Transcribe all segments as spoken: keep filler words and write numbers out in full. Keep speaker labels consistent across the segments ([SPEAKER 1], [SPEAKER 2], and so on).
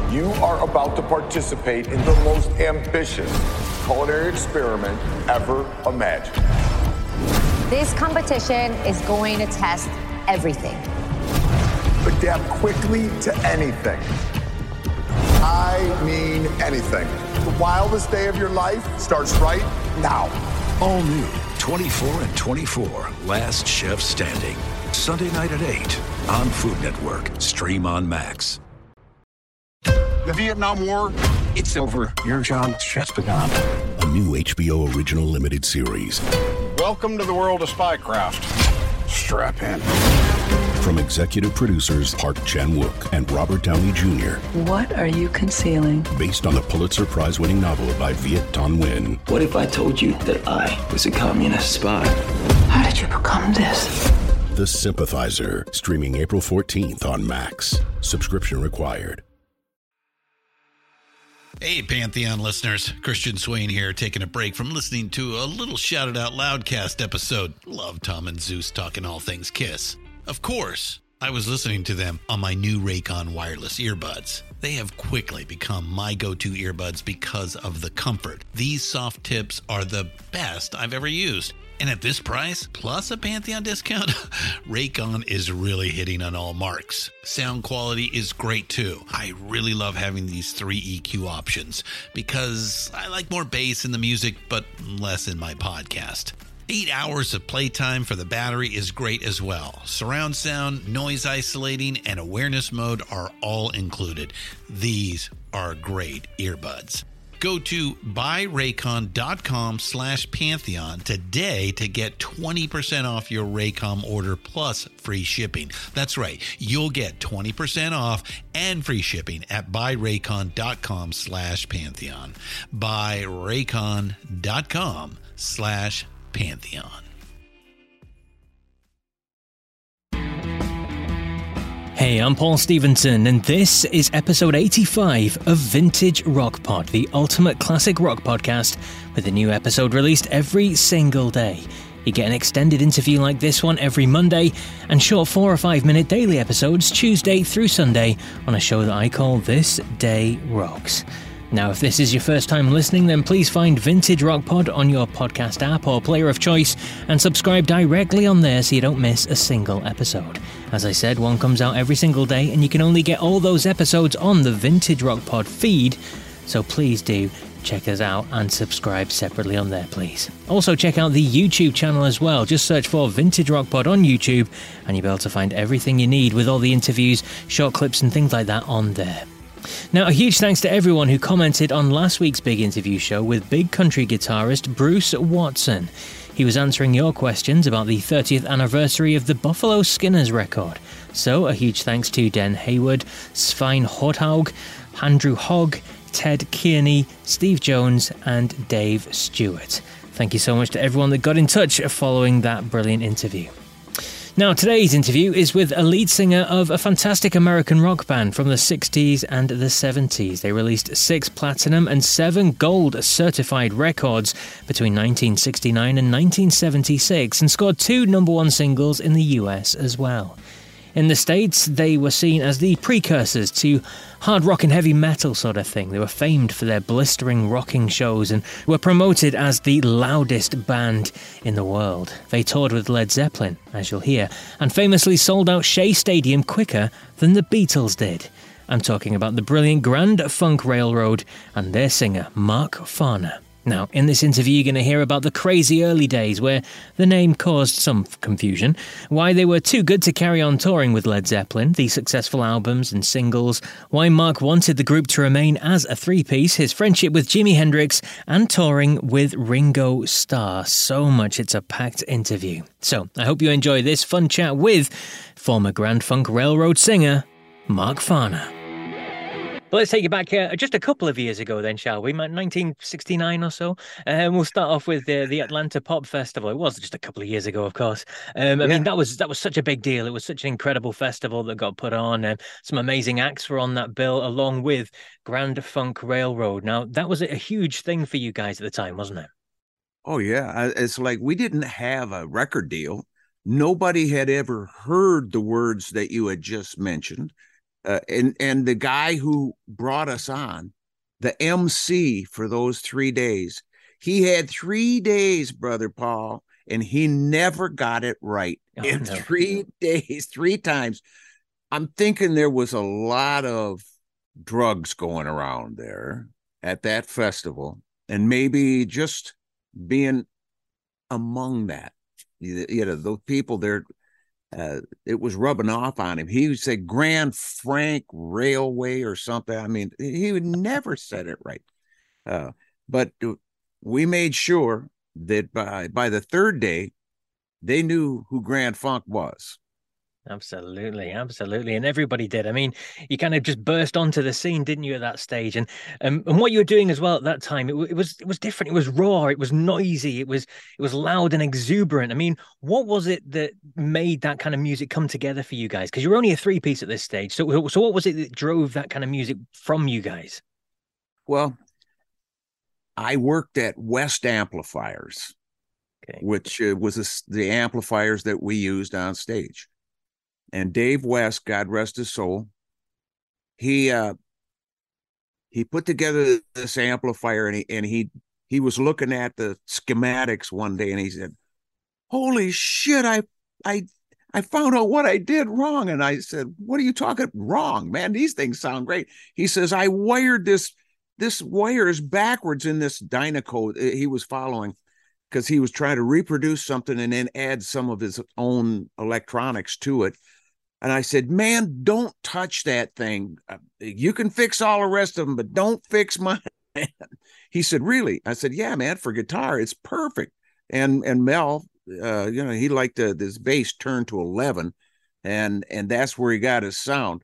[SPEAKER 1] You are about to participate in the most ambitious culinary experiment ever imagined.
[SPEAKER 2] This competition is going to test everything.
[SPEAKER 1] Adapt quickly to anything. I mean anything. The wildest day of your life starts right now.
[SPEAKER 3] All new, twenty-four and twenty-four, Last Chef Standing. Sunday night at eight on Food Network. Stream on Max.
[SPEAKER 4] The Vietnam War, it's over. Your job's just begun.
[SPEAKER 5] A new H B O original limited series.
[SPEAKER 4] Welcome to the world of spycraft. Strap in.
[SPEAKER 5] From executive producers Park Chan-wook and Robert Downey Junior
[SPEAKER 6] What are you concealing?
[SPEAKER 5] Based on the Pulitzer Prize-winning novel by Viet Thanh Nguyen.
[SPEAKER 7] What if I told you that I was a communist spy?
[SPEAKER 6] How did you become this?
[SPEAKER 5] The Sympathizer, streaming April fourteenth on Max. Subscription required.
[SPEAKER 8] Hey, Pantheon listeners. Christian Swain here, taking a break from listening to a little Shouted Out Loudcast episode. Love Tom and Zeus talking all things Kiss. Of course, I was listening to them on my new Raycon wireless earbuds. They have quickly become my go-to earbuds because of the comfort. These soft tips are the best I've ever used. And at this price, plus a Pantheon discount, Raycon is really hitting on all marks. Sound quality is great too. I really love having these three E Q options because I like more bass in the music, but less in my podcast. Eight hours of playtime for the battery is great as well. Surround sound, noise isolating, and awareness mode are all included. These are great earbuds. Go to buyraycon.com slash Pantheon today to get twenty percent off your Raycom order plus free shipping. That's right. You'll get twenty percent off and free shipping at buyraycon.com slash Pantheon. Buyraycon.com slash Pantheon.
[SPEAKER 9] Hey, I'm Paul Stevenson, and this is episode eighty-five of Vintage Rock Pod, the ultimate classic rock podcast, with a new episode released every single day. You get an extended interview like this one every Monday, and short four or five minute daily episodes Tuesday through Sunday on a show that I call This Day Rocks. Now, if this is your first time listening, then please find Vintage Rock Pod on your podcast app or player of choice and subscribe directly on there so you don't miss a single episode. As I said, one comes out every single day, and you can only get all those episodes on the Vintage Rock Pod feed, so please do check us out and subscribe separately on there, please. Also, check out the YouTube channel as well. Just search for Vintage Rock Pod on YouTube, and you'll be able to find everything you need with all the interviews, short clips and things like that on there. Now, a huge thanks to everyone who commented on last week's big interview show with big country guitarist Bruce Watson. He was answering your questions about the thirtieth anniversary of the Buffalo Skinners record. So, a huge thanks to Den Hayward, Svein Horthaug, Andrew Hogg, Ted Kearney, Steve Jones, and Dave Stewart. Thank you so much to everyone that got in touch following that brilliant interview. Now, today's interview is with a lead singer of a fantastic American rock band from the sixties and the seventies. They released six platinum and seven gold certified records between nineteen sixty-nine and nineteen seventy-six and scored two number one singles in the U S as well. In the States, they were seen as the precursors to hard rock and heavy metal sort of thing. They were famed for their blistering rocking shows and were promoted as the loudest band in the world. They toured with Led Zeppelin, as you'll hear, and famously sold out Shea Stadium quicker than the Beatles did. I'm talking about the brilliant Grand Funk Railroad and their singer, Mark Farner. Now, in this interview, you're going to hear about the crazy early days where the name caused some confusion, why they were too good to carry on touring with Led Zeppelin, the successful albums and singles, why Mark wanted the group to remain as a three-piece, his friendship with Jimi Hendrix, and touring with Ringo Starr. So much it's a packed interview. So, I hope you enjoy this fun chat with former Grand Funk Railroad singer, Mark Farner. But let's take you back uh, just a couple of years ago then, shall we? nineteen sixty-nine or so. Um, we'll start off with uh, the Atlanta Pop Festival. It was just a couple of years ago, of course. Um, I yeah. mean, that was that was such a big deal. It was such an incredible festival that got put on. Um, some amazing acts were on that bill, along with Grand Funk Railroad. Now, that was a huge thing for you guys at the time, wasn't it?
[SPEAKER 10] Oh, yeah. It's like we didn't have a record deal. Nobody had ever heard the words that you had just mentioned. uh, and and the guy who brought us on, the M C for those three days, he had three days, Brother Paul, and he never got it right oh, in no. three days, three times. I'm thinking there was a lot of drugs going around there at that festival, and maybe just being among that, you know, those people there, uh, it was rubbing off on him. He would say Grand Frank Railway or something. I mean, he would never said it right. Uh, but we made sure that by, by the third day, they knew who Grand Funk was.
[SPEAKER 9] Absolutely, absolutely. And everybody did. I mean, you kind of just burst onto the scene, didn't you, at that stage? And um, and what you were doing as well at that time, it, it was it was different. It was raw, it was noisy, it was it was loud and exuberant. I mean, what was it that made that kind of music come together for you guys? Because you were only a three-piece at this stage. So, so what was it that drove that kind of music from you guys?
[SPEAKER 10] Well, I worked at West Amplifiers, okay. which uh, was a, the amplifiers that we used on stage. And Dave West, God rest his soul, he uh, he put together this amplifier, and he and he he was looking at the schematics one day, and he said, "Holy shit! I I I found out what I did wrong." And I said, "What are you talking wrong, man? These things sound great." He says, "I wired this this wire is backwards in this Dynacode." He was following, because he was trying to reproduce something and then add some of his own electronics to it. And I said, "Man, don't touch that thing. You can fix all the rest of them, but don't fix mine." He said, "Really?" I said, "Yeah, man, for guitar, it's perfect." And and Mel, uh, you know, he liked uh, this bass turned to eleven, and and that's where he got his sound.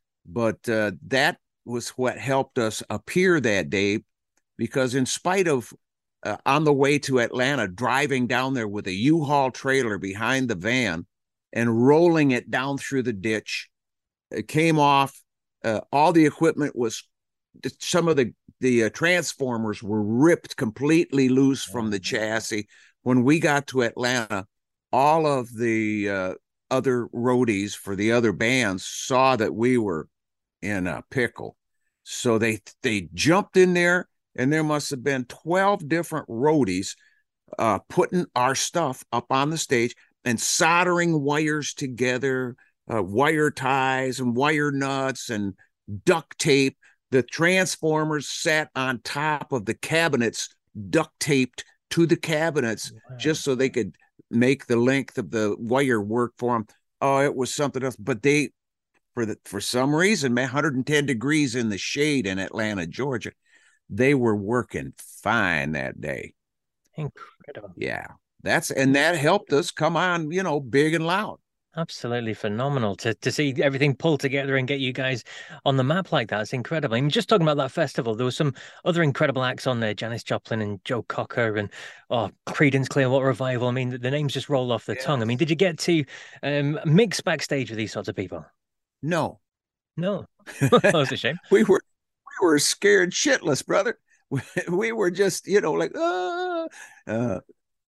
[SPEAKER 10] But uh, that was what helped us appear that day, because in spite of uh, on the way to Atlanta, driving down there with a U-Haul trailer behind the van, and rolling it down through the ditch, it came off. Uh, all the equipment was, some of the, the uh, transformers were ripped completely loose from the chassis. When we got to Atlanta, all of the uh, other roadies for the other bands saw that we were in a pickle. So they, they jumped in there, and there must have been twelve different roadies uh, putting our stuff up on the stage and soldering wires together, uh, wire ties and wire nuts and duct tape. The transformers sat on top of the cabinets, duct taped to the cabinets, wow. just so they could make the length of the wire work for them. Oh, it was something else. But they, for the for some reason, man, one hundred ten degrees in the shade in Atlanta, Georgia, they were working fine that day.
[SPEAKER 9] Incredible.
[SPEAKER 10] Yeah. That's and that helped us come on, you know, big and loud.
[SPEAKER 9] Absolutely phenomenal to to see everything pull together and get you guys on the map like that. It's incredible. I mean, just talking about that festival, there were some other incredible acts on there: Janis Joplin and Joe Cocker, and oh, Creedence Clearwater Revival. I mean, the, the names just roll off the yeah. tongue. I mean, did you get to um, mix backstage with these sorts of people?
[SPEAKER 10] No,
[SPEAKER 9] no, that was a shame.
[SPEAKER 10] we were we were scared shitless, brother. We, we were just, you know, like ah. Uh,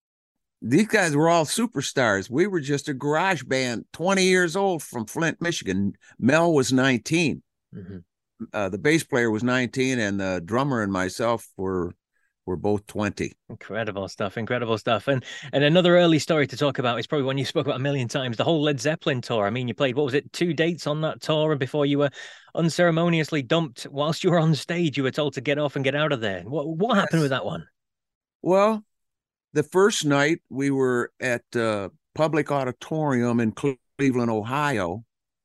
[SPEAKER 10] These guys were all superstars. We were just a garage band, twenty years old, from Flint, Michigan. Mel was nineteen. Mm-hmm. Uh, the bass player was nineteen, and the drummer and myself were were both twenty.
[SPEAKER 9] Incredible stuff, incredible stuff. And and another early story to talk about is probably one you spoke about a million times, the whole Led Zeppelin tour. I mean, you played, what was it, two dates on that tour, and before you were unceremoniously dumped whilst you were on stage, you were told to get off and get out of there. What, what yes. happened with that one?
[SPEAKER 10] Well, the first night we were at uh, Public Auditorium in Cleveland, Ohio,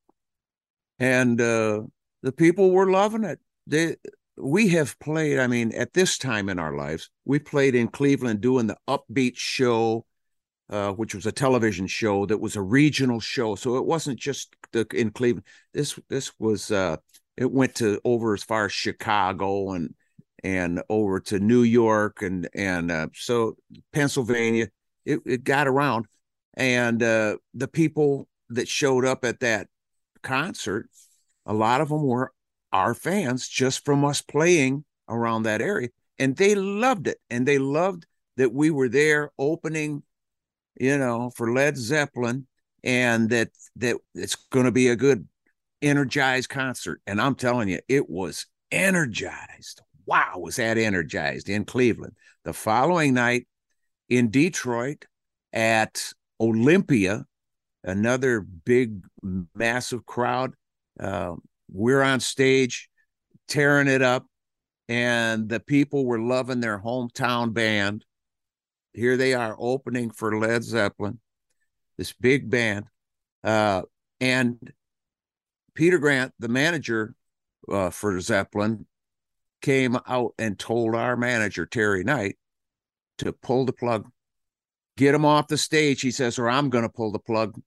[SPEAKER 10] and uh, the people were loving it. They, we have played, I mean, at this time in our lives, we played in Cleveland doing the Upbeat show, uh, which was a television show that was a regional show. So it wasn't just the, in Cleveland. This this was, uh, it went to over as far as Chicago and and over to New York and and uh, so Pennsylvania. It, it got around, and uh, the people that showed up at that concert, a lot of them were our fans just from us playing around that area, and they loved it, and they loved that we were there opening, you know, for Led Zeppelin, and that that it's going to be a good energized concert. And I'm telling you, it was energized. Wow, was that energized in Cleveland. The following night in Detroit at Olympia, another big, massive crowd. Uh, we're on stage tearing it up, and the people were loving their hometown band. Here they are opening for Led Zeppelin, this big band. Uh, and Peter Grant, the manager uh, for Zeppelin, came out and told our manager, Terry Knight, to pull the plug, get him off the stage, he says, or I'm going to pull the plug.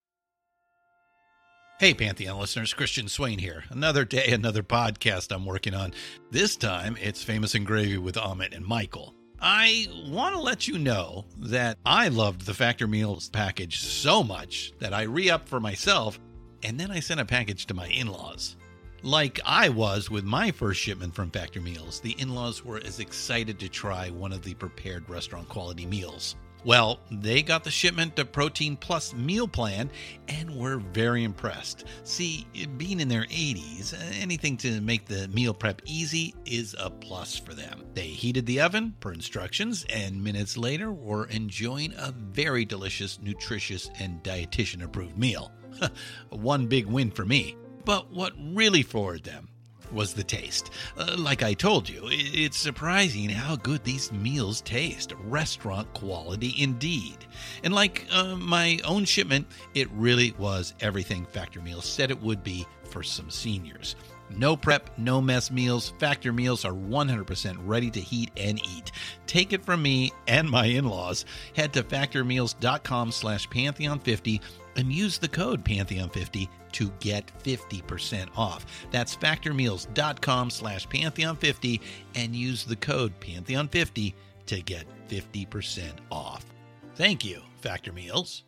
[SPEAKER 8] Hey, Pantheon listeners, Christian Swain here. Another day, another podcast I'm working on. This time, it's Famous and Gravy with Amit and Michael. I want to let you know that I loved the Factor Meals package so much that I re-upped for myself, and then I sent a package to my in-laws. Like I was with my first shipment from Factor Meals, the in-laws were as excited to try one of the prepared restaurant quality meals. Well, they got the shipment to Protein Plus meal plan and were very impressed. See, being in their eighties, anything to make the meal prep easy is a plus for them. They heated the oven per instructions, and minutes later were enjoying a very delicious, nutritious, and dietitian-approved meal. One big win for me. But what really floored them was the taste. Uh, like I told you, it's surprising how good these meals taste. Restaurant quality indeed. And like uh, my own shipment, it really was everything Factor Meals said it would be for some seniors. No prep, no mess meals. Factor Meals are one hundred percent ready to heat and eat. Take it from me and my in-laws. Head to factormeals.com slash Pantheon50 and use the code Pantheon fifty to get fifty percent off. That's factormeals.com slash Pantheon50 and use the code Pantheon fifty to get fifty percent off. Thank you, Factor Meals.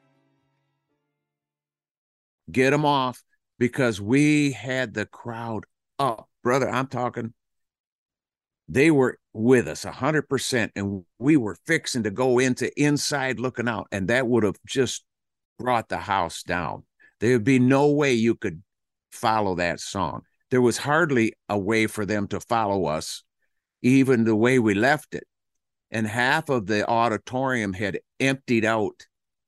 [SPEAKER 10] Get them off, because we had the crowd up. Brother, I'm talking, they were with us one hundred percent, and we were fixing to go into inside looking out, and that would have just brought the house down. There would be no way you could follow that song. There was hardly a way for them to follow us, even the way we left it. And half of the auditorium had emptied out,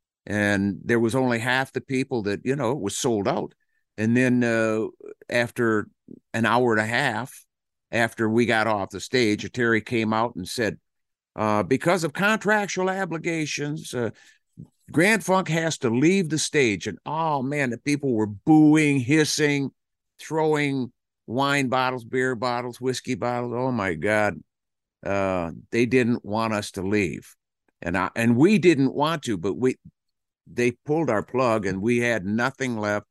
[SPEAKER 10] and there was only half the people that, you know, it was sold out. And then uh, after an hour and a half, after we got off the stage, Terry came out and said, uh, because of contractual obligations, uh, Grand Funk has to leave the stage. And oh man, the people were booing, hissing, throwing wine bottles, beer bottles, whiskey bottles. Oh my God. Uh, they didn't want us to leave. And I, and we didn't want to, but we, they pulled our plug and we had nothing left.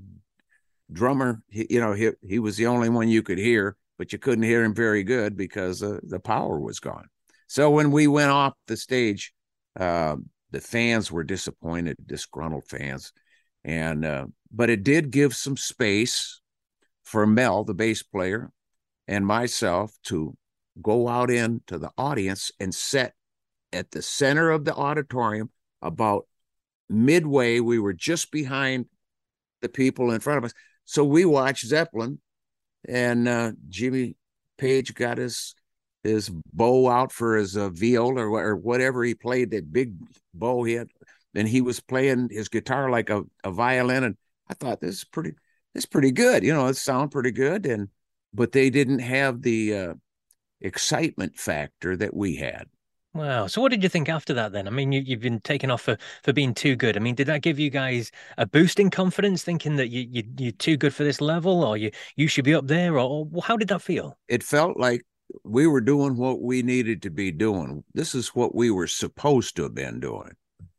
[SPEAKER 10] Drummer, he, you know, he, he was the only one you could hear, but you couldn't hear him very good because uh, the power was gone. So when we went off the stage, uh, the fans were disappointed, disgruntled fans. And, uh, but it did give some space for Mel, the bass player, and myself to go out into the audience and sit at the center of the auditorium. About midway, we were just behind the people in front of us. So we watched Zeppelin, and uh, Jimmy Page got his his bow out for his uh, viola or, or whatever he played, that big bow he had, and he was playing his guitar like a, a violin. And I thought, this is pretty, this is pretty good. You know, it sounded pretty good. And but they didn't have the uh, excitement factor that we had.
[SPEAKER 9] Wow. So what did you think after that then? I mean, you, you've been taken off for, for being too good. I mean, did that give you guys a boost in confidence, thinking that you, you, you're too good for this level, or you, you should be up there? Or, or how did that feel?
[SPEAKER 10] It felt like we were doing what we needed to be doing. This is what we were supposed to have been doing.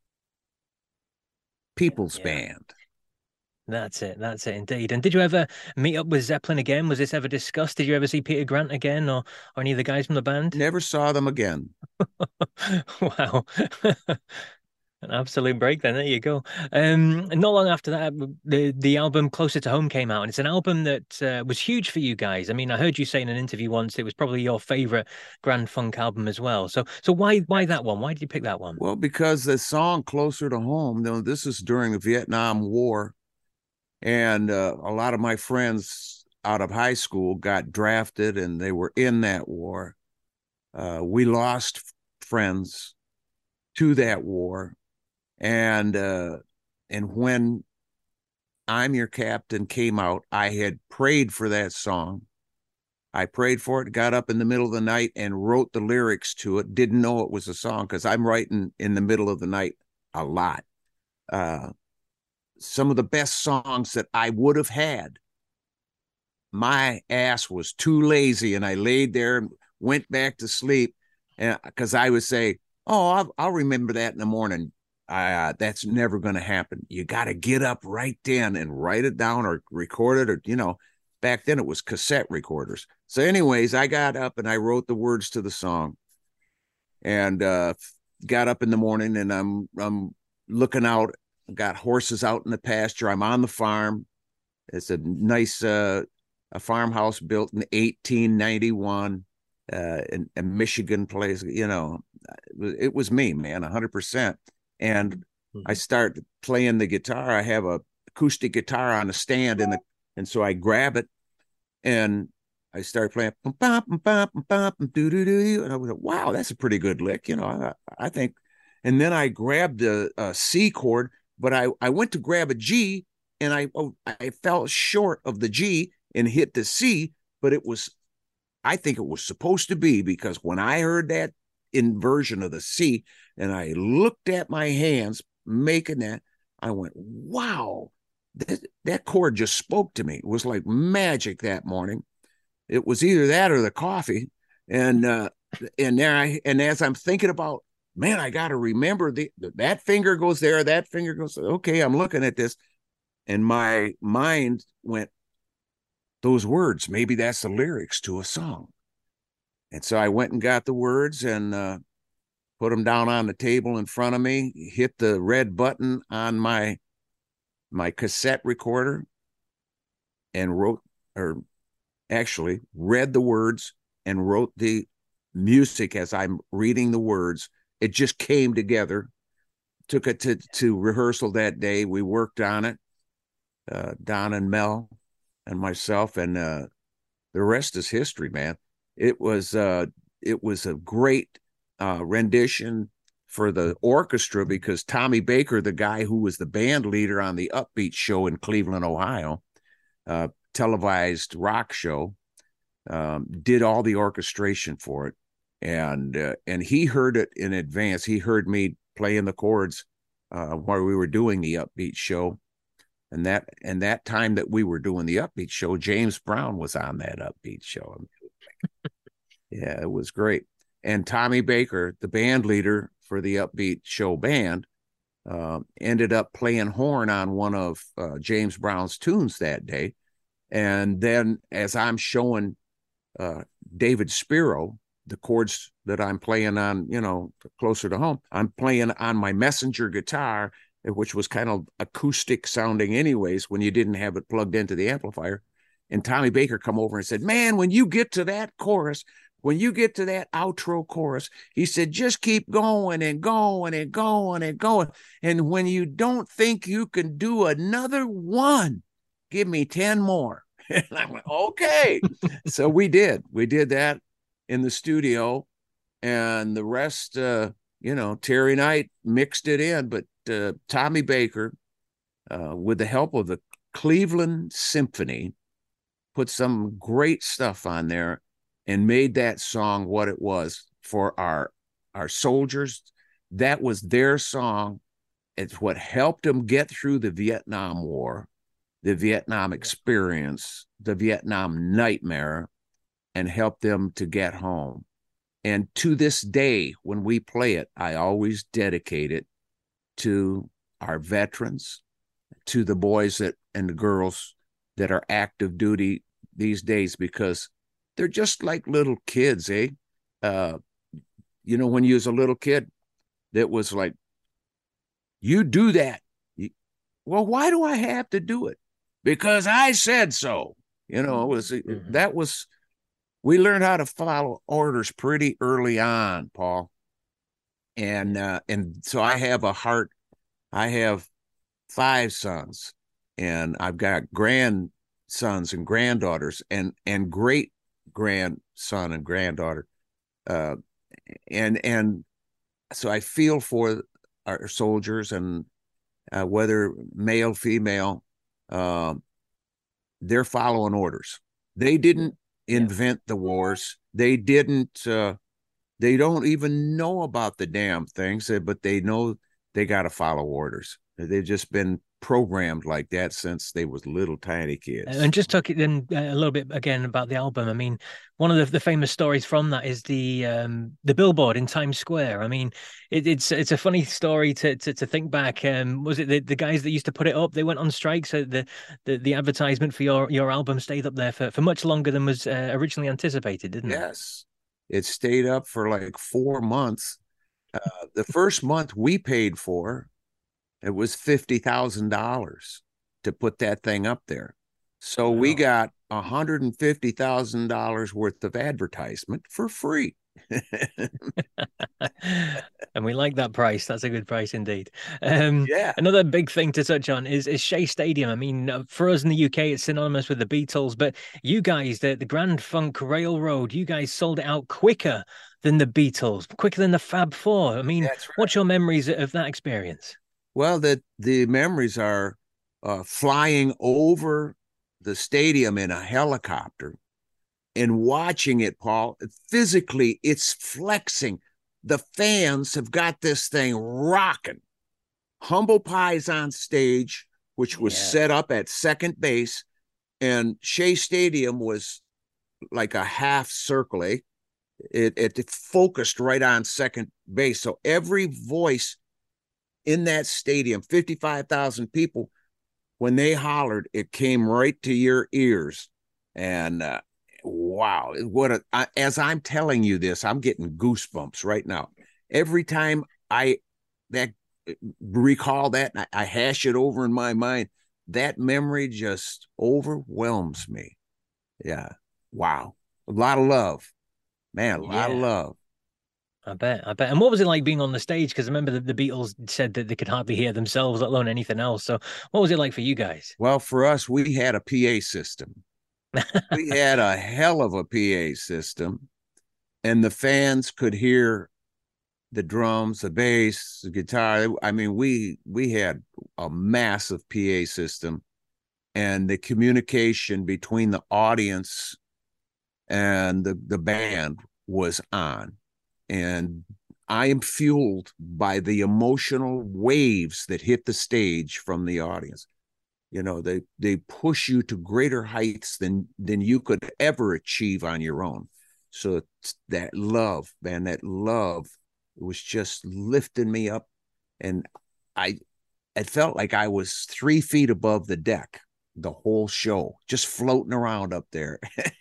[SPEAKER 10] People's yeah. band.
[SPEAKER 9] That's it. That's it indeed. And did you ever meet up with Zeppelin again? Was this ever discussed? Did you ever see Peter Grant again, or, or any of the guys from the band?
[SPEAKER 10] Never saw them again.
[SPEAKER 9] Wow. An absolute break then. There you go. Um, and not long after that, the, the album Closer to Home came out. And it's an album that uh, was huge for you guys. I mean, I heard you say in an interview once it was probably your favorite Grand Funk album as well. So so why why that one? Why did you pick that one?
[SPEAKER 10] Well, because the song Closer to Home, you know, this is during the Vietnam War. And uh, a lot of my friends out of high school got drafted, and they were in that war. Uh, we lost friends to that war. And uh, and when I'm Your Captain came out, I had prayed for that song. I prayed for it, got up in the middle of the night and wrote the lyrics to it. Didn't know it was a song because I'm writing in the middle of the night a lot. Uh, some of the best songs that I would have had, my ass was too lazy, and I laid there and went back to sleep because I would say, oh, I'll, I'll remember that in the morning. Uh, that's never going to happen. You got to get up right then and write it down or record it, or, you know, back then it was cassette recorders. So anyways, I got up and I wrote the words to the song, and uh, got up in the morning, and I'm, I'm looking out, got horses out in the pasture. I'm on the farm. It's a nice, uh, a farmhouse built in eighteen ninety-one, uh, in a Michigan place. You know, it was me, man, one hundred percent. And mm-hmm. I start playing the guitar. I have a acoustic guitar on a stand, in the, and so I grab it and I start playing. And I was like, wow, that's a pretty good lick. You know, I, I think. And then I grabbed the uh, C chord, but I, I went to grab a G, and I, oh, I fell short of the G and hit the C, but it was, I think it was supposed to be, because when I heard that inversion of the C and I looked at my hands making that, I went, wow, that, that chord just spoke to me. It was like magic that morning. It was either that or the coffee. And, uh, and there I, and as I'm thinking about, man, I got to remember the, that finger goes there, that finger goes, okay, I'm looking at this. And my mind went, those words, maybe that's the lyrics to a song. And so I went and got the words and uh, put them down on the table in front of me, hit the red button on my my cassette recorder, and wrote, or actually read the words and wrote the music as I'm reading the words. It just came together. Took it to, to rehearsal that day. We worked on it, uh, Don and Mel and myself, and uh, the rest is history, man. It was uh, it was a great uh, rendition for the orchestra, because Tommy Baker, the guy who was the band leader on the Upbeat show in Cleveland, Ohio, uh, televised rock show, um, did all the orchestration for it, and uh, and he heard it in advance. He heard me playing the chords uh, while we were doing the Upbeat show. And that and that time that we were doing the Upbeat show, James Brown was on that Upbeat show. Yeah, it was great. And Tommy Baker, the band leader for the Upbeat show band, uh, ended up playing horn on one of uh, James Brown's tunes that day. And then as I'm showing uh, David Spiro the chords that I'm playing on, you know, closer to home, I'm playing on my Messenger guitar, which was kind of acoustic sounding anyways when you didn't have it plugged into the amplifier. And Tommy Baker come over and said, man, when you get to that chorus, when you get to that outro chorus, he said, just keep going and going and going and going. And when you don't think you can do another one, give me ten more. And I went, okay. So we did. We did that in the studio. And the rest, uh, you know, Terry Knight mixed it in, but uh, Tommy Baker, uh, with the help of the Cleveland Symphony, put some great stuff on there and made that song what it was for our our soldiers. That was their song. It's what helped them get through the Vietnam War, the Vietnam experience, the Vietnam nightmare, and helped them to get home. And to this day, when we play it, I always dedicate it to our veterans, to the boys that and the girls that are active duty these days, because they're just like little kids, eh? Uh, you know, when you was a little kid, that was like, you do that. You, well, why do I have to do it? Because I said so. You know, it was mm-hmm. that was, we learned how to follow orders pretty early on, Paul. And uh, and so I have a heart. I have five sons, and I've got grandsons and granddaughters and and great grandson and granddaughter, uh, and and so I feel for our soldiers, and uh, whether male, female, uh, they're following orders. They didn't invent the wars. They didn't. Uh, they don't even know about the damn things, but they know they got to follow orders. They've just been programmed like that since they was little tiny kids.
[SPEAKER 9] And just talk then a little bit again about the album. I mean, one of the, the famous stories from that is the um, the billboard in Times Square. I mean, it, it's it's a funny story to to, to think back. Um, was it the, the guys that used to put it up? They went on strike, so the the, the advertisement for your your album stayed up there for, for much longer than was uh, originally anticipated, didn't it?
[SPEAKER 10] Yes, it stayed up for like four months. Uh, the first month we paid for, it was fifty thousand dollars to put that thing up there. So wow. we got one hundred fifty thousand dollars worth of advertisement for free.
[SPEAKER 9] And we like that price. That's a good price indeed. Um,
[SPEAKER 10] yeah.
[SPEAKER 9] Another big thing to touch on is, is Shea Stadium. I mean, for us in the U K, it's synonymous with the Beatles, but you guys, the, the Grand Funk Railroad, you guys sold it out quicker than the Beatles, quicker than the Fab Four. I mean, right. What's your memories of that experience?
[SPEAKER 10] Well, the, the memories are uh, flying over the stadium in a helicopter and watching it, Paul. Physically, it's flexing. The fans have got this thing rocking. Humble Pie's on stage, which was yeah. set up at second base, and Shea Stadium was like a half circle. Eh? It, it, it focused right on second base. So every voice in that stadium, fifty-five thousand people, when they hollered, it came right to your ears. And uh, wow, what a, I, as I'm telling you this, I'm getting goosebumps right now. Every time I that recall that, I, I hash it over in my mind, that memory just overwhelms me. Yeah. Wow. A lot of love. Man, a lot yeah. of love.
[SPEAKER 9] I bet, I bet. And what was it like being on the stage? Because I remember the, the Beatles said that they could hardly hear themselves, let alone anything else. So what was it like for you guys?
[SPEAKER 10] Well, for us, we had a P A system. We had a hell of a P A system, and the fans could hear the drums, the bass, the guitar. I mean, we we had a massive P A system, and the communication between the audience and the, the band was on. And I am fueled by the emotional waves that hit the stage from the audience. You know, they they push you to greater heights than than you could ever achieve on your own. So it's that love, man, that love was just lifting me up. And I, it felt like I was three feet above the deck the whole show, just floating around up there.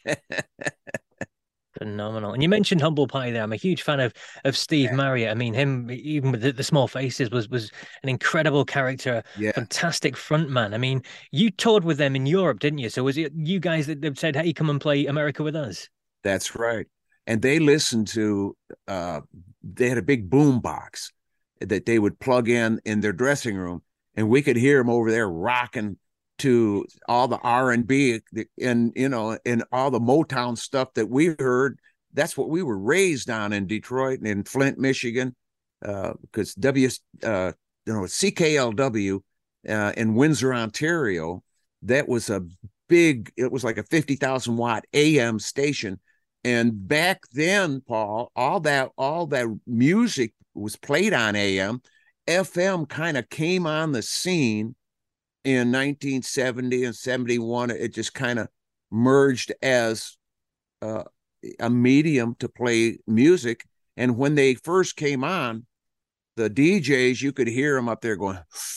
[SPEAKER 9] Phenomenal. And you mentioned Humble Pie there. I'm a huge fan of of Steve yeah. Marriott. I mean, him, even with the, the Small Faces, was was an incredible character,
[SPEAKER 10] yeah.
[SPEAKER 9] fantastic frontman. I mean, you toured with them in Europe, didn't you? So was it you guys that said, hey, come and play America with us?
[SPEAKER 10] That's right. And they listened to, uh, they had a big boom box that they would plug in in their dressing room, and we could hear them over there rocking to all the R and B and, you know, and all the Motown stuff that we heard. That's what we were raised on in Detroit and in Flint, Michigan, uh, because W, uh, you know, C K L W uh, in Windsor, Ontario, that was a big, it was like a fifty thousand watt A M station. And back then, Paul, all that, all that music was played on A M. F M kind of came on the scene in nineteen seventy and seventy-one. It just kind of merged as uh, a medium to play music. And when they first came on, the D Js, you could hear them up there going,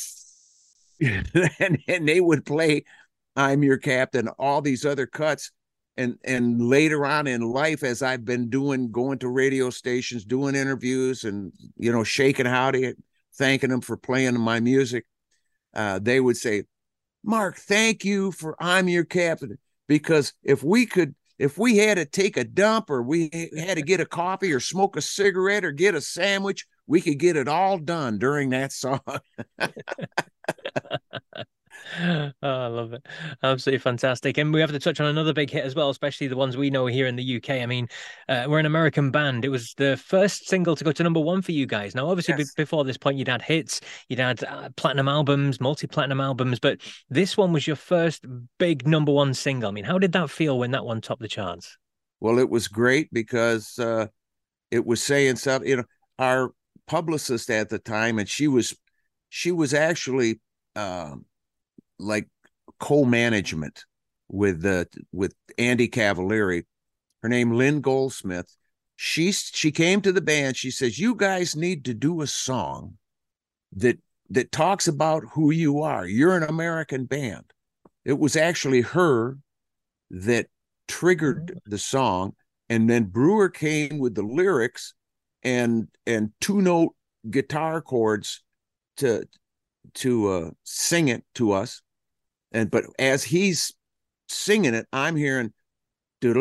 [SPEAKER 10] and, and they would play I'm Your Captain, all these other cuts. And and later on in life, as I've been doing, going to radio stations, doing interviews and, you know, shaking howdy, thanking them for playing my music, uh, they would say, Mark, thank you for I'm Your Captain. Because if we could, if we had to take a dump or we had to get a coffee or smoke a cigarette or get a sandwich, we could get it all done during that song.
[SPEAKER 9] Oh, I love it. Absolutely fantastic. And we have to touch on another big hit as well, especially the ones we know here in the U K. I mean, uh, we're an American band. It was the first single to go to number one for you guys. Now, obviously,
[SPEAKER 10] Yes.
[SPEAKER 9] b- before this point, you'd had hits, you'd had uh, platinum albums, multi-platinum albums, but this one was your first big number one single. I mean, how did that feel when that one topped the charts?
[SPEAKER 10] Well, it was great because uh, it was saying something. You know, our publicist at the time, and she was, she was actually um, like co-management with uh, with Andy Cavalieri. Her name Lynn Goldsmith. She she came to the band. She says, "You guys need to do a song that that talks about who you are. You're an American band." It was actually her that triggered the song, and then Brewer came with the lyrics and and two note guitar chords to to uh, sing it to us. And but as he's singing it, I'm hearing, you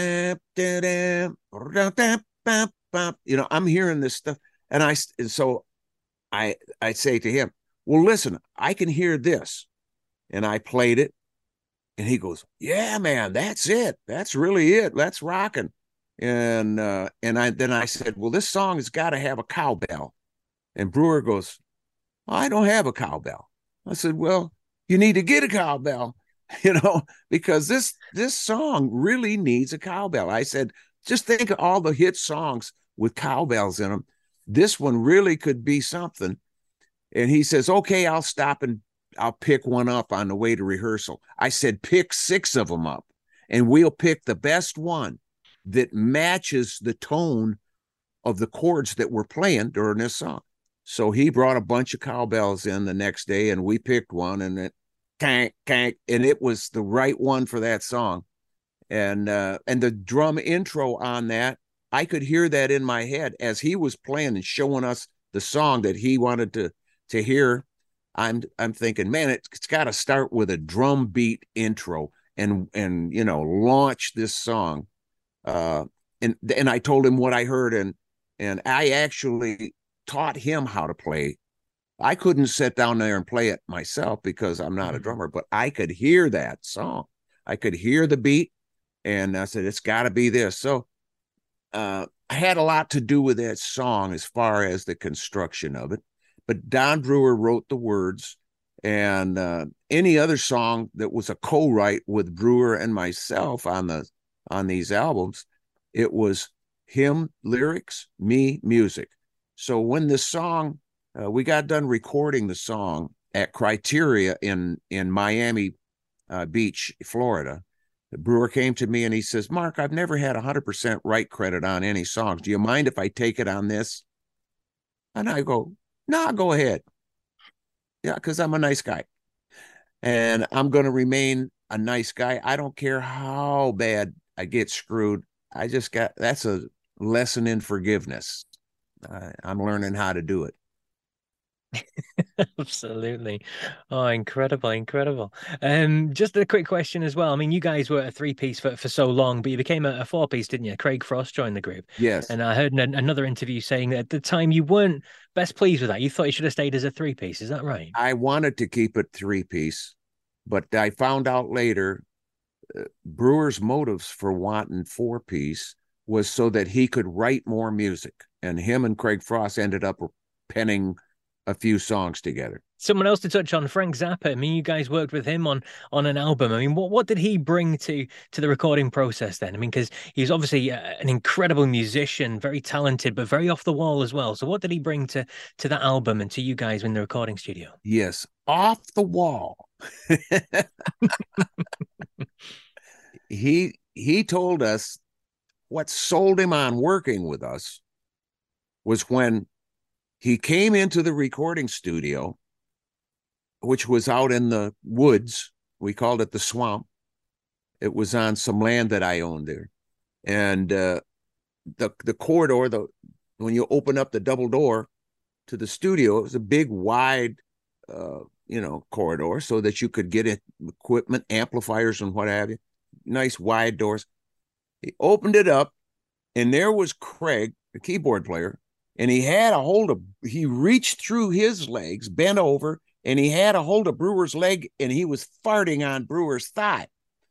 [SPEAKER 10] know, I'm hearing this stuff, and I and so I I say to him, "Well, listen, I can hear this," and I played it, and he goes, "Yeah, man, that's it. That's really it. That's rocking." And uh, and I then I said, "Well, this song has got to have a cowbell," and Brewer goes, "I don't have a cowbell." I said, "Well, you need to get a cowbell, you know, because this this song really needs a cowbell." I said, "Just think of all the hit songs with cowbells in them. This one really could be something." And he says, "Okay, I'll stop and I'll pick one up on the way to rehearsal." I said, "Pick six of them up, and we'll pick the best one that matches the tone of the chords that we're playing during this song." So he brought a bunch of cowbells in the next day, and we picked one, and it cank, cank, and it was the right one for that song. And uh, and the drum intro on that, I could hear that in my head as he was playing and showing us the song that he wanted to to hear. I'm I'm thinking, man, it, it's got to start with a drum beat intro and and you know launch this song. Uh, and and I told him what I heard, and and I actually taught him how to play. I couldn't sit down there and play it myself because I'm not a drummer, but I could hear that song. I could hear the beat, and I said, it's got to be this. So uh, I had a lot to do with that song as far as the construction of it. But Don Brewer wrote the words, and uh, any other song that was a co-write with Brewer and myself on the on these albums, it was him lyrics, me music. So when the song, uh, we got done recording the song at Criteria in in Miami uh, Beach, Florida, Brewer came to me and he says, "Mark, I've never had one hundred percent write credit on any songs. Do you mind if I take it on this?" And I go, "No, go ahead." Yeah, because I'm a nice guy. And I'm going to remain a nice guy. I don't care how bad I get screwed. I just got, that's a lesson in forgiveness. Uh, I'm learning how to do it.
[SPEAKER 9] Absolutely. Oh, incredible, incredible. Um, just a quick question as well. I mean, you guys were a three-piece for, for so long, but you became a, a four-piece, didn't you? Craig Frost joined the group.
[SPEAKER 10] Yes.
[SPEAKER 9] And I heard an, another interview saying that at the time you weren't best pleased with that. You thought you should have stayed as a three-piece. Is that right?
[SPEAKER 10] I wanted to keep it three-piece, but I found out later uh, Brewer's motives for wanting four-piece was so that he could write more music. And him and Craig Frost ended up penning a few songs together.
[SPEAKER 9] Someone else to touch on, Frank Zappa. I mean, you guys worked with him on on an album. I mean, what what did he bring to to the recording process then? I mean, because he's obviously uh, an incredible musician, very talented, but very off the wall as well. So what did he bring to to that album and to you guys in the recording studio?
[SPEAKER 10] Yes, off the wall. he he told us what sold him on working with us was when he came into the recording studio, which was out in the woods. We called it the swamp. It was on some land that I owned there. And uh, the the corridor, the when you open up the double door to the studio, it was a big, wide, uh, you know, corridor so that you could get it, equipment, amplifiers, and what have you. Nice, wide doors. He opened it up, and there was Craig, the keyboard player, and he had a hold of, he reached through his legs, bent over, and he had a hold of Brewer's leg, and he was farting on Brewer's thigh.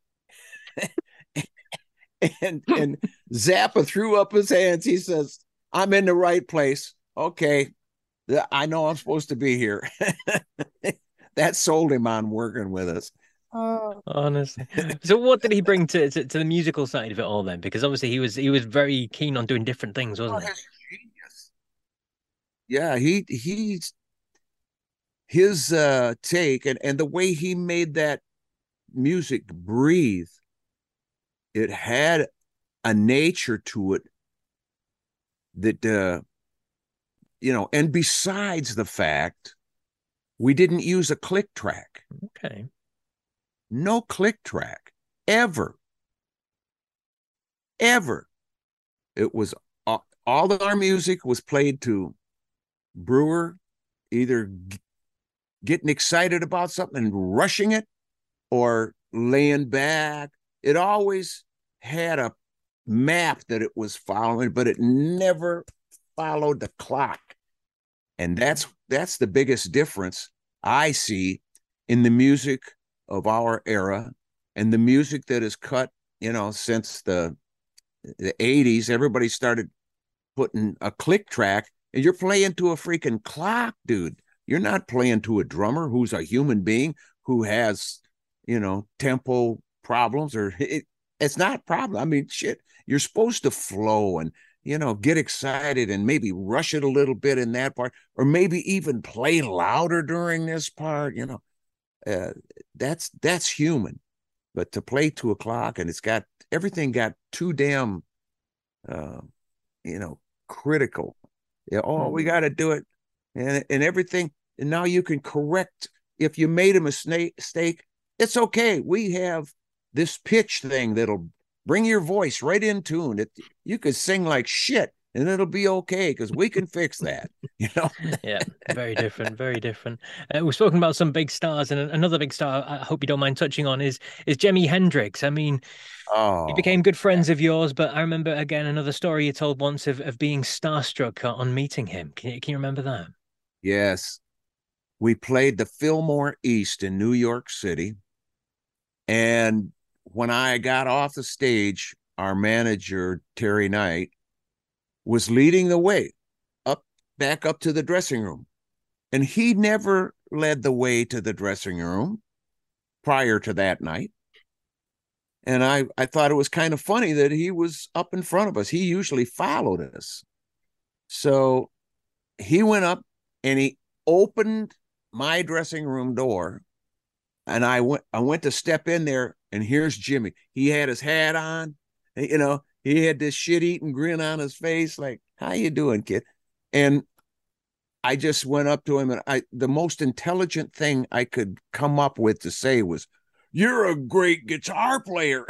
[SPEAKER 10] and and Zappa threw up his hands. He says, "I'm in the right place. Okay, I know I'm supposed to be here." That sold him on working with us.
[SPEAKER 9] Oh, honestly. So what did he bring to, to to the musical side of it all then? Because obviously he was he was very keen on doing different things, wasn't
[SPEAKER 10] Oh,
[SPEAKER 9] he?
[SPEAKER 10] genius. Yeah, he he's his uh take and and the way he made that music breathe, it had a nature to it that uh you know, and besides the fact we didn't use a click track.
[SPEAKER 9] Okay.
[SPEAKER 10] No click track ever. Ever. It was all, all of our music was played to Brewer either g- getting excited about something and rushing it or laying back. It always had a map that it was following, but it never followed the clock. And that's that's the biggest difference I see in the music of our era and the music that is cut, you know, since the the eighties. Everybody started putting a click track, and you're playing to a freaking clock, dude. You're not playing to a drummer who's a human being who has, you know, tempo problems, or it, it's not a problem. I mean, shit, you're supposed to flow and, you know, get excited and maybe rush it a little bit in that part, or maybe even play louder during this part, you know. Uh, that's that's human. But to play to a clock, and it's got everything got too damn uh, you know, critical. Yeah, oh, we got to do it, and and everything. And now you can correct if you made a mistake. It's okay. We have this pitch thing that'll bring your voice right in tune. It, you could sing like shit, and it'll be okay because we can fix that. You know.
[SPEAKER 9] Yeah, very different, very different. Uh, we've spoken about some big stars, and another big star I hope you don't mind touching on is is Jimi Hendrix. I mean,
[SPEAKER 10] oh,
[SPEAKER 9] he became good friends of yours, but I remember again another story you told once of, of being starstruck on meeting him. Can you, can you remember that?
[SPEAKER 10] Yes. We played the Fillmore East in New York City. And when I got off the stage, our manager, Terry Knight, was leading the way up, back up to the dressing room. And he never led the way to the dressing room prior to that night. And I, I thought it was kind of funny that he was up in front of us. He usually followed us. So he went up and he opened my dressing room door, and I went I went to step in there, and here's Jimmy. He had his hat on, you know, he had this shit-eating grin on his face, like, how you doing, kid? And I just went up to him, and I the most intelligent thing I could come up with to say was, "You're a great guitar player."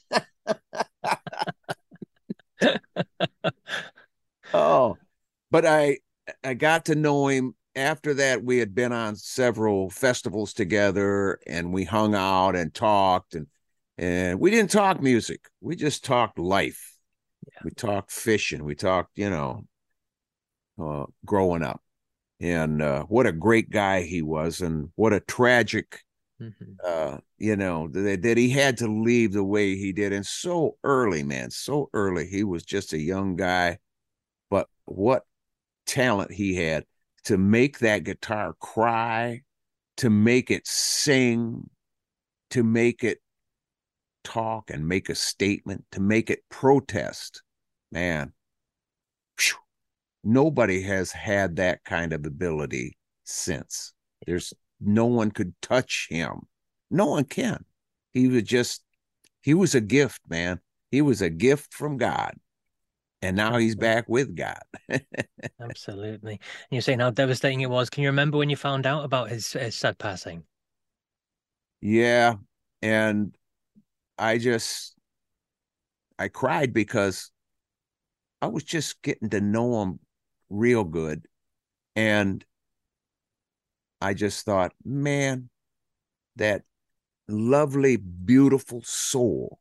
[SPEAKER 10] Oh, but I I got to know him. After that, we had been on several festivals together, and we hung out and talked, and and we didn't talk music. We just talked life. Yeah. We talked fishing. We talked, you know, uh, growing up, and uh, what a great guy he was, and what a tragic, mm-hmm. uh, you know, that, that he had to leave the way he did, and so early, man, so early. He was just a young guy, but what talent he had to make that guitar cry, to make it sing, to make it talk and make a statement, to make it protest. Man, whew, nobody has had that kind of ability since. There's no one could touch him. No one can. He was just, he was a gift, man. He was a gift from God. And now he's back with God.
[SPEAKER 9] Absolutely. And you're saying how devastating it was. Can you remember when you found out about his, his sad passing?
[SPEAKER 10] Yeah. And I just, I cried because I was just getting to know him real good. And I just thought, man, that lovely, beautiful soul.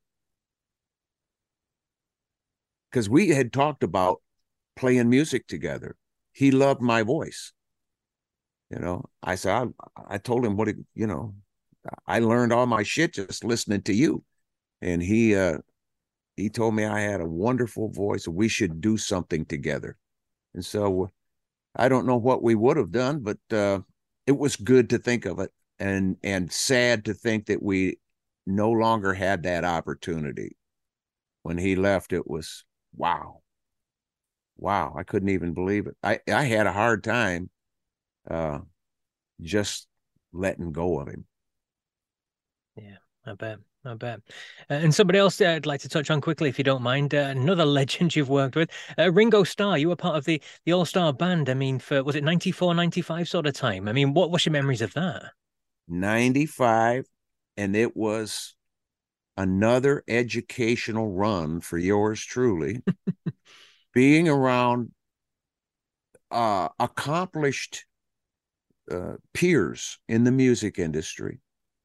[SPEAKER 10] Because we had talked about playing music together. He loved my voice. You know, I said, I, I told him what, it, you know, I learned all my shit just listening to you. And he, uh, he told me I had a wonderful voice. We should do something together. And so I don't know what we would have done, but uh, it was good to think of it, and and sad to think that we no longer had that opportunity. When he left, it was, wow. Wow, I couldn't even believe it. I, I had a hard time uh, just letting go of him.
[SPEAKER 9] Yeah, I bet. I bet. Uh, and somebody else uh, I'd like to touch on quickly, if you don't mind, uh, another legend you've worked with, uh, Ringo Starr. You were part of the, the All-Star Band, I mean, for, was it ninety-four, ninety-five sort of time? I mean, what what's your memories of that?
[SPEAKER 10] ninety-five, and it was another educational run for yours truly. Being around uh, accomplished uh, peers in the music industry,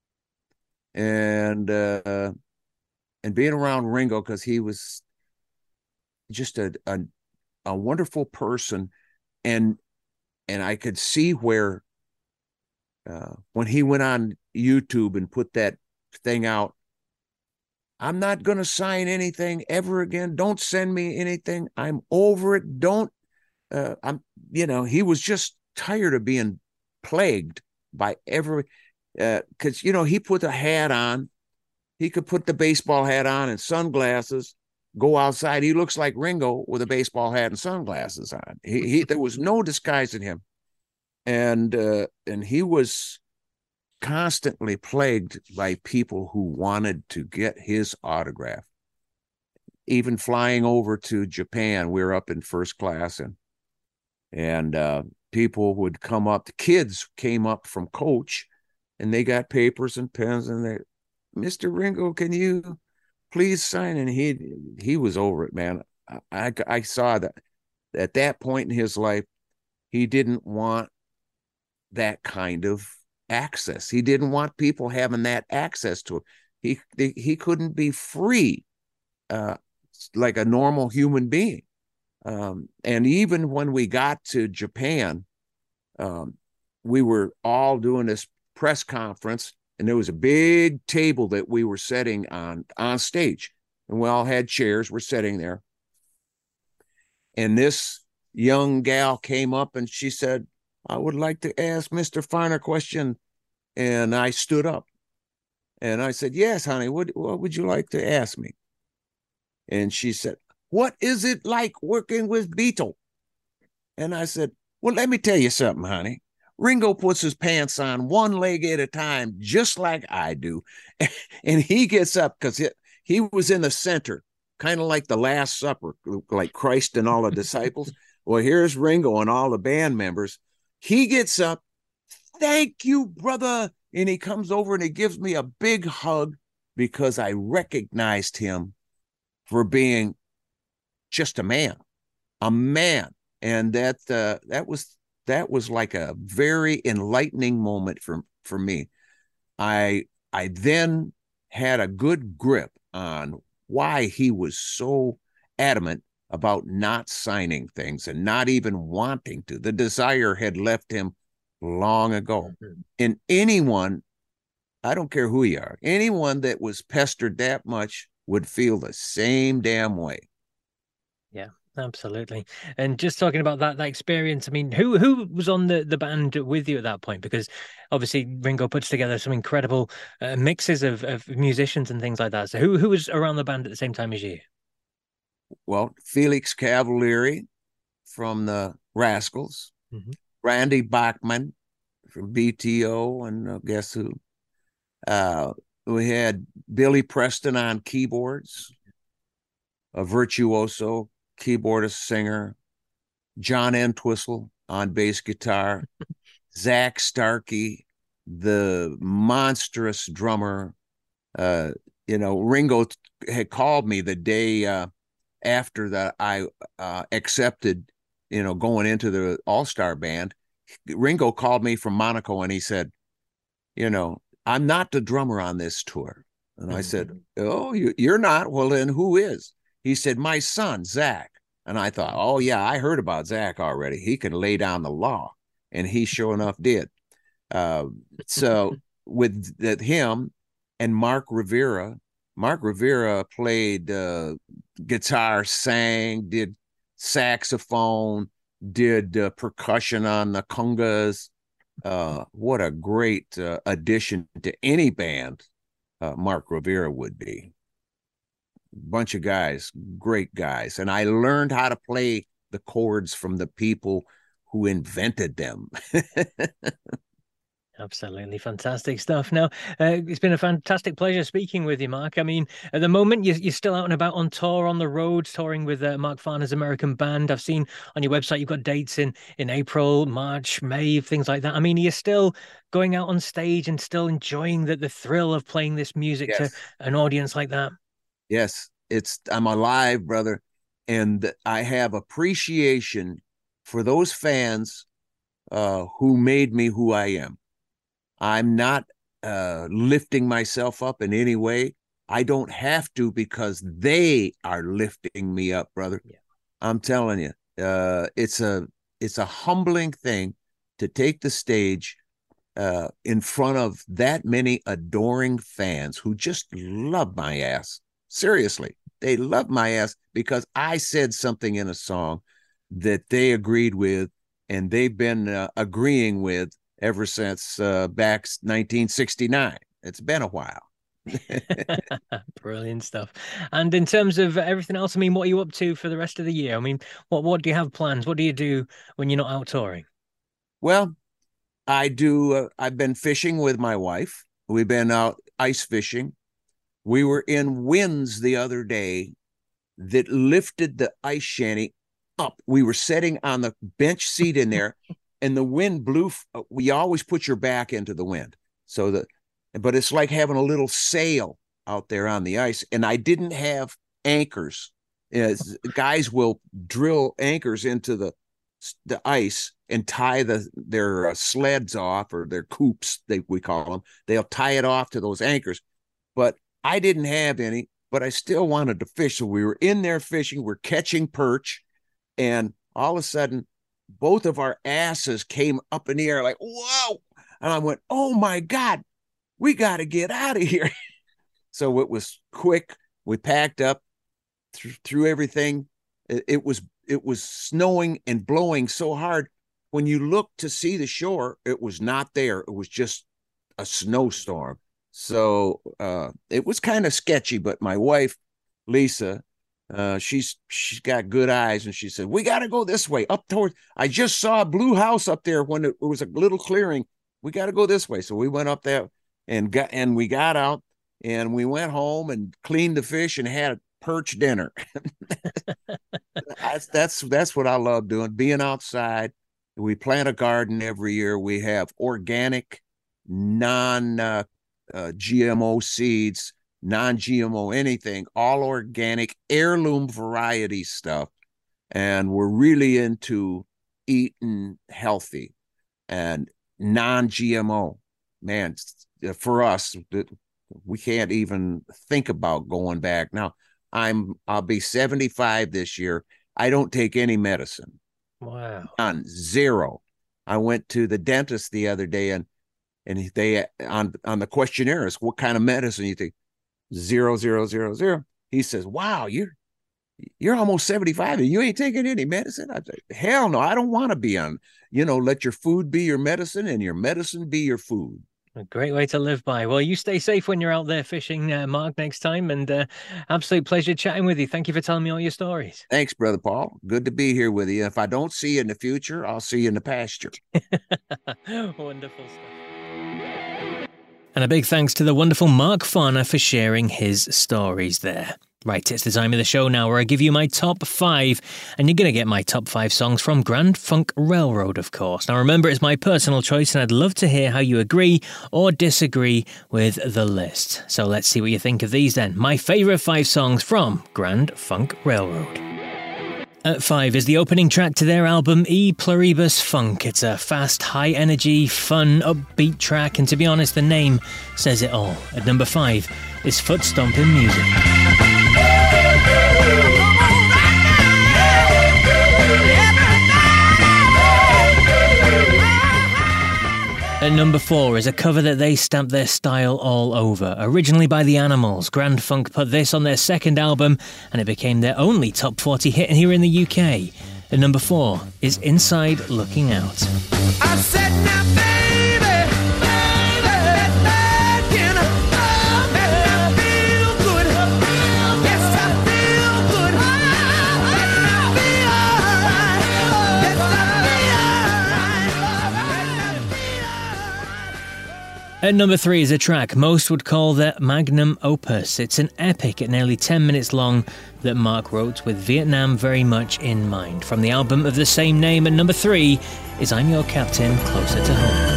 [SPEAKER 10] and uh, and being around Ringo, because he was just a, a a wonderful person, and and I could see where uh, when he went on YouTube and put that thing out, I'm not going to sign anything ever again. Don't send me anything. I'm over it. Don't, uh, I'm, you know, he was just tired of being plagued by every, uh, cause you know, he put a hat on, he could put the baseball hat on and sunglasses, go outside. He looks like Ringo with a baseball hat and sunglasses on. He, he there was no disguising him. And, uh, and he was constantly plagued by people who wanted to get his autograph. Even flying over to Japan, we were up in first class, and and uh, people would come up. The kids came up from coach, and they got papers and pens, and they, Mister Ringo, can you please sign? And he he was over it, man. I, I I saw that at that point in his life, he didn't want that kind of access. He didn't want people having that access to him. He he couldn't be free uh, like a normal human being. Um, and even when we got to Japan, um, we were all doing this press conference, and there was a big table that we were setting on on stage, and we all had chairs. We're sitting there, and this young gal came up and she said, I would like to ask Mister Finer a question. And I stood up and I said, yes, honey, what, what would you like to ask me? And she said, what is it like working with Beatle? And I said, well, let me tell you something, honey. Ringo puts his pants on one leg at a time, just like I do. And he gets up because he was in the center, kind of like the Last Supper, like Christ and all the disciples. Well, here's Ringo and all the band members. He gets up. Thank you, brother. And he comes over and he gives me a big hug because I recognized him for being just a man, a man. And that uh, that was that was like a very enlightening moment for, for me. I I then had a good grip on why he was so adamant about not signing things and not even wanting to. The desire had left him long ago. And anyone, I don't care who you are, anyone that was pestered that much would feel the same damn way.
[SPEAKER 9] Yeah, absolutely. And just talking about that that experience, I mean, who who was on the, the band with you at that point? Because obviously Ringo puts together some incredible uh, mixes of, of musicians and things like that. So who, who was around the band at the same time as you?
[SPEAKER 10] Well, Felix Cavaliere from the Rascals, mm-hmm. Randy Bachman from B T O, and uh, guess who? Uh, we had Billy Preston on keyboards, a virtuoso keyboardist singer, John Entwistle on bass guitar, Zach Starkey, the monstrous drummer. Uh, you know, Ringo had called me the day uh, after that I uh, accepted, you know, going into the All-Star Band. Ringo called me from Monaco and he said, you know, I'm not the drummer on this tour. And mm-hmm. I said, oh, you, you're not? Well, then who is? He said, my son, Zach. And I thought, oh, yeah, I heard about Zach already. He can lay down the law. and he sure enough did. Uh, so with that, him and Mark Rivera, Mark Rivera played uh, guitar, sang, did saxophone, did uh, percussion on the congas. Uh, what a great uh, addition to any band uh, Mark Rivera would be. Bunch of guys, great guys. And I learned how to play the chords from the people who invented them.
[SPEAKER 9] Absolutely fantastic stuff. Now, uh, it's been a fantastic pleasure speaking with you, Mark. I mean, at the moment, you're, you're still out and about on tour, on the road, touring with uh, Mark Farner's American Band. I've seen on your website you've got dates in, in April, March, May, things like that. I mean, you're still going out on stage and still enjoying the, the thrill of playing this music yes. to an audience like that.
[SPEAKER 10] Yes, it's I'm alive, brother. And I have appreciation for those fans uh, who made me who I am. I'm not uh, lifting myself up in any way. I don't have to because they are lifting me up, brother. Yeah. I'm telling you, uh, it's a it's a humbling thing to take the stage uh, in front of that many adoring fans who just love my ass. Seriously, they love my ass because I said something in a song that they agreed with, and they've been uh, agreeing with ever since uh, back nineteen sixty-nine. It's been a while.
[SPEAKER 9] Brilliant stuff. And in terms of everything else, I mean, what are you up to for the rest of the year? I mean, what what do you have plans? What do you do when you're not out touring?
[SPEAKER 10] Well, I do. Uh, I've been fishing with my wife. We've been out ice fishing. We were in winds the other day that lifted the ice shanty up. We were sitting on the bench seat in there. And the wind blew. We always put your back into the wind. So the, but it's like having a little sail out there on the ice. And I didn't have anchors. As guys will drill anchors into the the ice and tie the their uh, sleds off, or their coops, they we call them. They'll tie it off to those anchors. But I didn't have any. But I still wanted to fish. So we were in there fishing. We're catching perch, and all of a sudden, both of our asses came up in the air like, whoa. And I went, oh my God, we got to get out of here. So it was quick. We packed up, th- threw everything. It, it was, it was snowing and blowing so hard. When you looked to see the shore, it was not there. It was just a snowstorm. So uh, it was kind of sketchy, but my wife, Lisa, Uh, she's she's got good eyes, and she said, we got to go this way up towards. I just saw a blue house up there when it, it was a little clearing. We got to go this way. So we went up there and got and we got out, and we went home and cleaned the fish and had a perch dinner. that's, that's that's what I love doing, being outside. We plant a garden every year. We have organic, non uh, uh, G M O seeds. Non-G M O anything, all organic, heirloom variety stuff. And we're really into eating healthy and non-G M O. Man, for us, we can't even think about going back. Now, I'm I'll be seventy-five this year. I don't take any medicine.
[SPEAKER 9] Wow.
[SPEAKER 10] None, zero. I went to the dentist the other day, and and they on on the questionnaire is, what kind of medicine you take? Zero, zero, zero, zero. He says, wow, you're you're almost seventy-five and you ain't taking any medicine? I said, hell no, I don't want to be on, you know, let your food be your medicine and your medicine be your food.
[SPEAKER 9] A great way to live by. Well, you stay safe when you're out there fishing, uh, Mark, next time. And uh, absolute pleasure chatting with you. Thank you for telling me all your stories.
[SPEAKER 10] Thanks, Brother Paul. Good to be here with you. If I don't see you in the future, I'll see you in the pasture.
[SPEAKER 9] Wonderful stuff. And a big thanks to the wonderful Mark Farner for sharing his stories there. Right, it's the time of the show now where I give you my top five, and you're going to get my top five songs from Grand Funk Railroad, of course. Now remember, it's my personal choice, and I'd love to hear how you agree or disagree with the list. So let's see what you think of these then. My favourite five songs from Grand Funk Railroad. At five is the opening track to their album E Pluribus Funk. It's a fast, high-energy, fun, upbeat track, and to be honest, the name says it all. At number five is Foot Stomping Music. At number four is a cover that they stamped their style all over. Originally by The Animals, Grand Funk put this on their second album, and it became their only top forty hit here in the U K. At number four is Inside Looking Out. I said now, baby, baby, baby, can I, let me feel good. Yes, I feel good. Let me feel alright. Yes, I feel alright. At number three is a track most would call their magnum opus. It's an epic at nearly ten minutes long that Mark wrote with Vietnam very much in mind. From the album of the same name, at number three is I'm Your Captain, Closer to Home.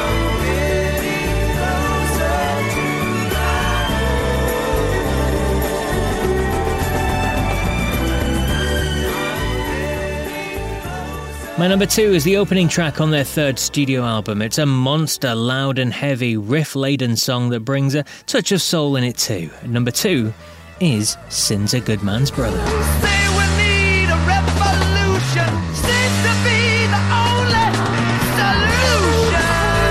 [SPEAKER 9] My number two is the opening track on their third studio album. It's a monster, loud and heavy, riff-laden song that brings a touch of soul in it too. And number two is Sin's a Good Man's Brother. Say we need a revolution, seems to be the only solution.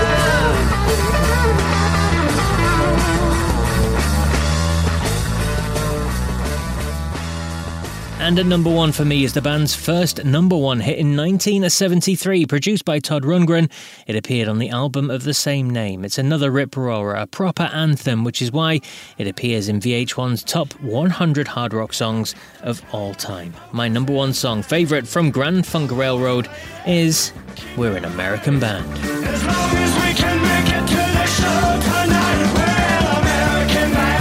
[SPEAKER 9] And at number one for me is the band's first number one hit in nineteen seventy-three, produced by Todd Rundgren. It appeared on the album of the same name. It's another rip-roarer, a proper anthem, which is why it appears in V H one's top one hundred hard rock songs of all time. My number one song favourite from Grand Funk Railroad is We're an American Band. As long as we can make it to the show tonight, we're an American band.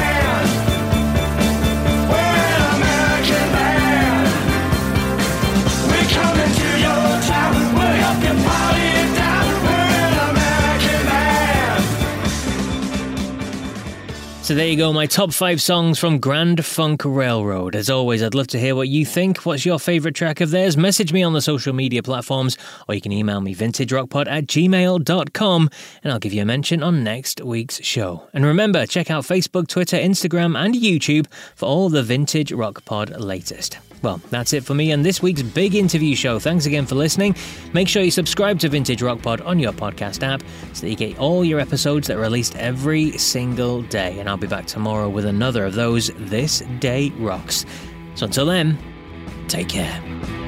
[SPEAKER 9] So there you go, my top five songs from Grand Funk Railroad. As always, I'd love to hear what you think. What's your favourite track of theirs? Message me on the social media platforms, or you can email me vintagerockpod at gmail dot com, and I'll give you a mention on next week's show. And remember, check out Facebook, Twitter, Instagram and YouTube for all the Vintage Rock Pod latest. Well, that's it for me and this week's big interview show. Thanks again for listening. Make sure you subscribe to Vintage Rock Pod on your podcast app so that you get all your episodes that are released every single day. And I'll be back tomorrow with another of those This Day Rocks. So until then, take care.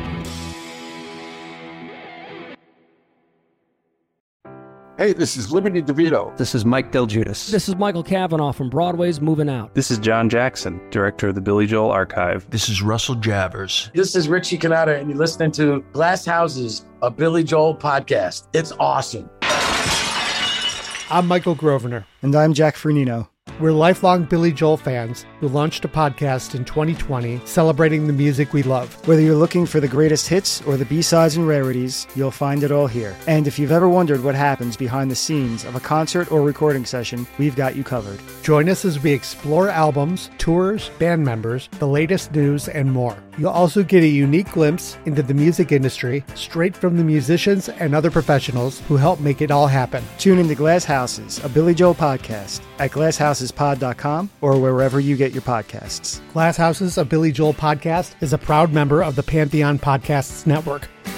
[SPEAKER 11] Hey, this is Liberty DeVito.
[SPEAKER 12] This is Mike Del Giudice.
[SPEAKER 13] This is Michael Cavanaugh from Broadway's Moving Out.
[SPEAKER 14] This is John Jackson, director of the Billy Joel Archive.
[SPEAKER 15] This is Russell Javers.
[SPEAKER 16] This is Richie Cannata, and you're listening to Glass Houses, a Billy Joel podcast. It's awesome.
[SPEAKER 17] I'm Michael Grosvenor.
[SPEAKER 18] And I'm Jack Fernino.
[SPEAKER 17] We're lifelong Billy Joel fans who launched a podcast in twenty twenty celebrating the music we love.
[SPEAKER 18] Whether you're looking for the greatest hits or the B-sides and rarities, you'll find it all here. And if you've ever wondered what happens behind the scenes of a concert or recording session, we've got you covered.
[SPEAKER 17] Join us as we explore albums, tours, band members, the latest news, and more. You'll also get a unique glimpse into the music industry straight from the musicians and other professionals who help make it all happen.
[SPEAKER 18] Tune into Glass Houses, a Billy Joel podcast at glass houses pod dot com or wherever you get your podcasts.
[SPEAKER 17] Glass Houses, a Billy Joel podcast is a proud member of the Pantheon Podcasts Network.